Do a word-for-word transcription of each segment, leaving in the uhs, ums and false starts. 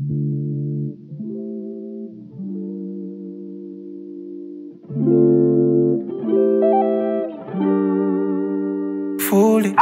Fully,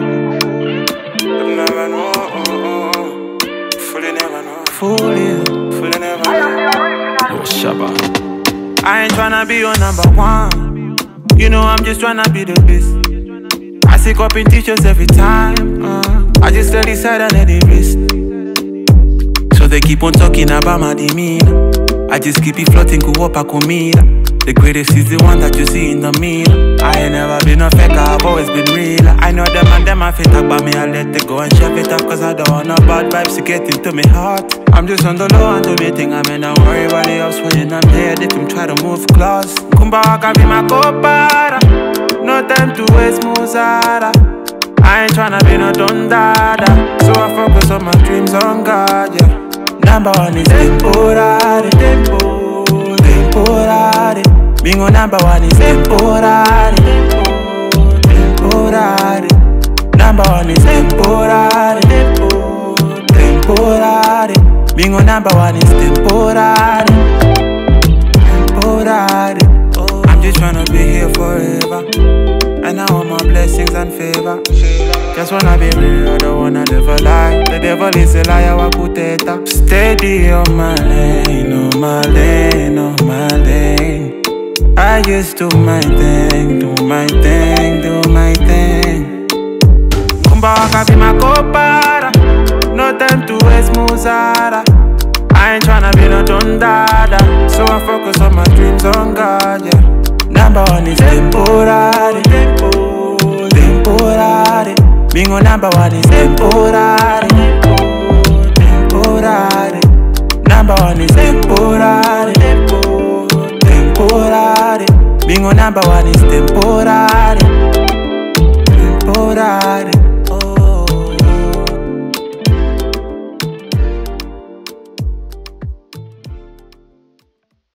never know. Fully never know. Fully, fully never know. Yo, Shabba. I ain't tryna be your number one. You know I'm just tryna be the best. I stick up in t-shirts every time. Uh, I just steady side and let it wrist. So they keep on talking about my demeanor. I just keep it floating, go up a comida. The greatest is the one that you see in the mirror. I ain't never been a faker, I've always been real. I know them and them a fake up, but me I let it go and shove it up. Cause I don't want no bad vibes to get into me heart. I'm just on the low and do me thing, I mean don't worry about the ups when I'm there. They can try to move close. Kumba waka be my co-para. No time to waste Mozara. I ain't tryna be no dundada. So I focus on my dreams on God, yeah. Number one is temporary, tempo, temporary. Bingo number one is temporary, tempo, temporary. Number one is temporary, tempo, temporary. Bingo number one is temporary, temporary. I'm just tryna be here forever, and I want my blessings and favor. Just wanna be real, I don't wanna live a lie. The devil is a liar, wakuteta. Steady on my lane, on my lane, on my lane. I just do my thing, do my thing, do my thing. Kumba waka be my co-para. No time to waste Mozara. I ain't tryna be no dundada. So I focus on my dreams on God, yeah. Number one is temporary, tempo, temporary. Bingo number one is temporary, tempo, temporary. Number one is temporary, tempo, temporary. Bingo number one is temporary.